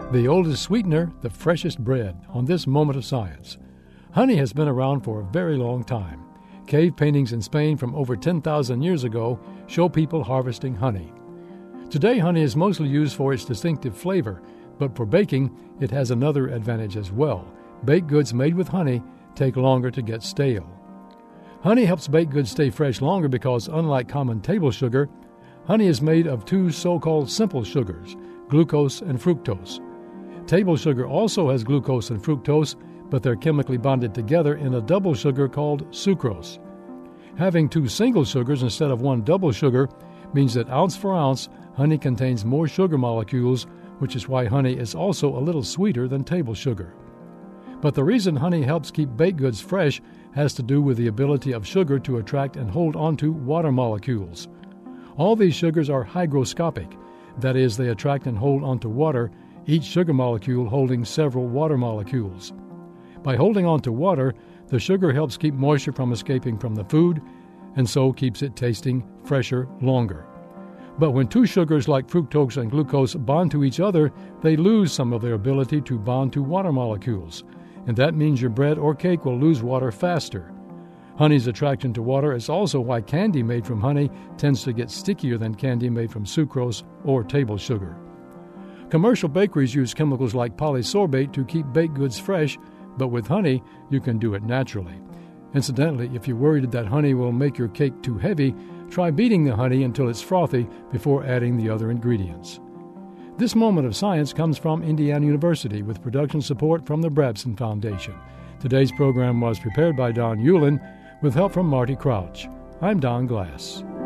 The oldest sweetener, the freshest bread, on this moment of science. Honey has been around for a very long time. Cave paintings in Spain from over 10,000 years ago show people harvesting honey. Today, honey is mostly used for its distinctive flavor, but for baking, it has another advantage as well. Baked goods made with honey take longer to get stale. Honey helps baked goods stay fresh longer because, unlike common table sugar, honey is made of two so-called simple sugars, glucose and fructose. Table sugar also has glucose and fructose, but they're chemically bonded together in a double sugar called sucrose. Having two single sugars instead of one double sugar means that ounce for ounce, honey contains more sugar molecules, which is why honey is also a little sweeter than table sugar. But the reason honey helps keep baked goods fresh has to do with the ability of sugar to attract and hold onto water molecules. All these sugars are hygroscopic, that is, they attract and hold onto water, each sugar molecule holding several water molecules. By holding on to water, the sugar helps keep moisture from escaping from the food, and so keeps it tasting fresher longer. But when two sugars like fructose and glucose bond to each other, they lose some of their ability to bond to water molecules, and that means your bread or cake will lose water faster. Honey's attraction to water is also why candy made from honey tends to get stickier than candy made from sucrose or table sugar. Commercial bakeries use chemicals like polysorbate to keep baked goods fresh, but with honey, you can do it naturally. Incidentally, if you're worried that honey will make your cake too heavy, try beating the honey until it's frothy before adding the other ingredients. This moment of science comes from Indiana University with production support from the Babson Foundation. Today's program was prepared by Don Hewlin with help from Marty Crouch. I'm Don Glass.